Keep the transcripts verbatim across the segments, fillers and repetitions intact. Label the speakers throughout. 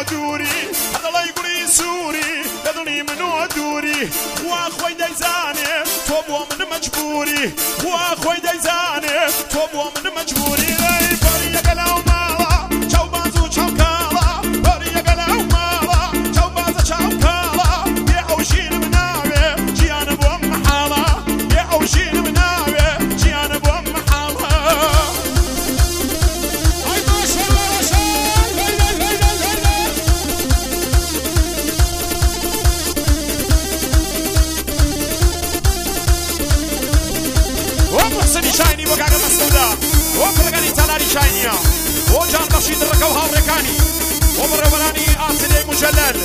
Speaker 1: دوري هذا لا يقولي سوري لذني منو دوري واخوي دايزاني توبوا من مجبوري واخوي دايزاني توبوا من مجبوري بريا قلاو مالا شو بازو شو كالا بريا قلاو مالا شو بازو شو كالا يا اوشين مناوي جيان بو محالا يا اوشين مناوي جيان بو محالا
Speaker 2: هاي ما شاء الله ما شاء
Speaker 1: ومحسن شايني وقاعد مسؤولا وفرقاني تلاري شاينيا وجان رشيد الركو هاوريكاني ومروراني آسلي مجلل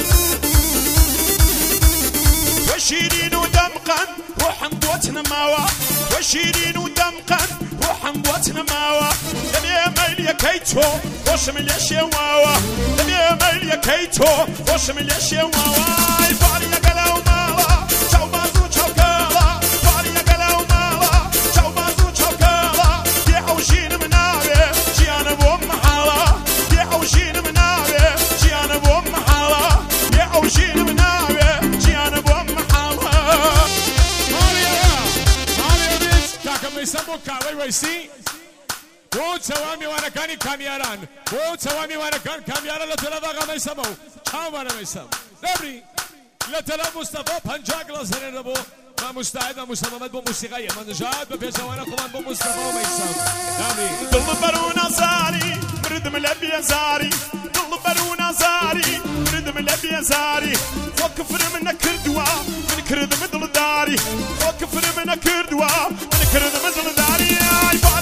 Speaker 1: وشيرين ودمقا وحنبوتنا ماوا وشيرين ودمقا وحنبوتنا ماوا لم يميل يا كيتو وشمل يا شواوا لم يميل يا كيتو وشمل يا شواوا فاري يا قلاو مالا شو بازو شو كالا فاري يا قلاو مالا شو بازو شو كالا يا اوشين مناوي جيانا بو محالا يا اوشين مناوي جيانا بو محالا يا اوشين مناوي جيانا بو محالا
Speaker 2: ماريا ماريا بيت تاكم يسمو كاوي ويسي بو سوامي وانا كاني كامياران بو سوامي وانا كان كامياران لتلا ضاقا ميسمو شاو وانا ميسم نبري لتلا مصطفى بانجاق لازرين ربو ما مستعد ومصممات بو موسيقية من جاد ببيزوانا كمان بو مصطفى وميسم نبري
Speaker 1: دل برونا زاري مرد ملبي زاري دل برونا زاري مرد ملبي زاري وكفر من كردوا من كرد مثل داري وكفر من كردوا من كرد مثل داري